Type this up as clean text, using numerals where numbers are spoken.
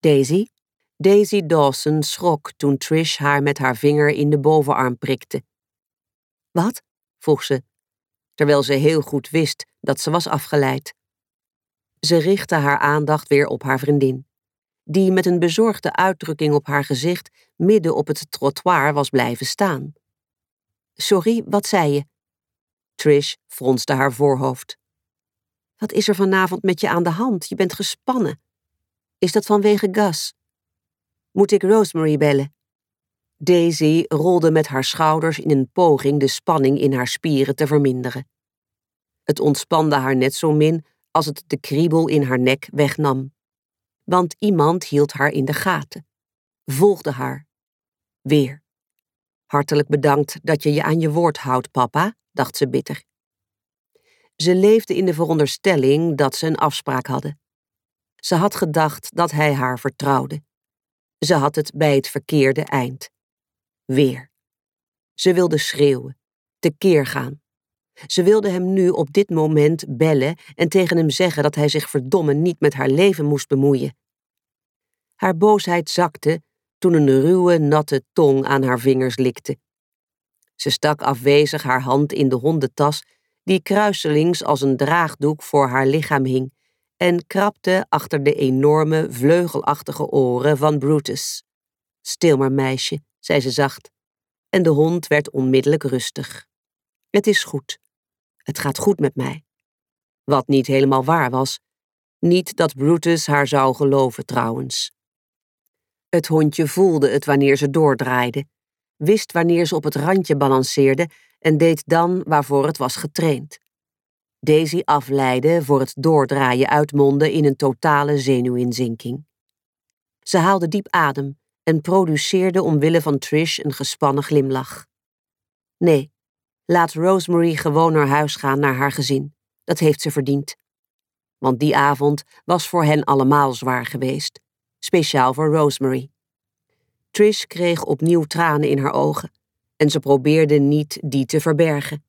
Daisy? Daisy Dawson schrok toen Trish haar met haar vinger in de bovenarm prikte. Wat? Vroeg ze, terwijl ze heel goed wist dat ze was afgeleid. Ze richtte haar aandacht weer op haar vriendin, die met een bezorgde uitdrukking op haar gezicht midden op het trottoir was blijven staan. Sorry, wat zei je? Trish fronste haar voorhoofd. Wat is er vanavond met je aan de hand? Je bent gespannen. Is dat vanwege Gus? Moet ik Rosemary bellen? Daisy rolde met haar schouders in een poging de spanning in haar spieren te verminderen. Het ontspande haar net zo min als het de kriebel in haar nek wegnam. Want iemand hield haar in de gaten. Volgde haar. Weer. Hartelijk bedankt dat je je aan je woord houdt, papa, dacht ze bitter. Ze leefde in de veronderstelling dat ze een afspraak hadden. Ze had gedacht dat hij haar vertrouwde. Ze had het bij het verkeerde eind. Weer. Ze wilde schreeuwen, tekeer gaan. Ze wilde hem nu op dit moment bellen en tegen hem zeggen dat hij zich verdomme niet met haar leven moest bemoeien. Haar boosheid zakte toen een ruwe, natte tong aan haar vingers likte. Ze stak afwezig haar hand in de hondentas die kruiselings als een draagdoek voor haar lichaam hing en krabde achter de enorme, vleugelachtige oren van Brutus. Stil maar, meisje, zei ze zacht, en de hond werd onmiddellijk rustig. Het is goed. Het gaat goed met mij. Wat niet helemaal waar was. Niet dat Brutus haar zou geloven trouwens. Het hondje voelde het wanneer ze doordraaide, wist wanneer ze op het randje balanceerde en deed dan waarvoor het was getraind. Daisy afleidde voor het doordraaien uitmondde in een totale zenuwinzinking. Ze haalde diep adem en produceerde omwille van Trish een gespannen glimlach. Nee, laat Rosemary gewoon naar huis gaan naar haar gezin. Dat heeft ze verdiend. Want die avond was voor hen allemaal zwaar geweest. Speciaal voor Rosemary. Trish kreeg opnieuw tranen in haar ogen en ze probeerde niet die te verbergen.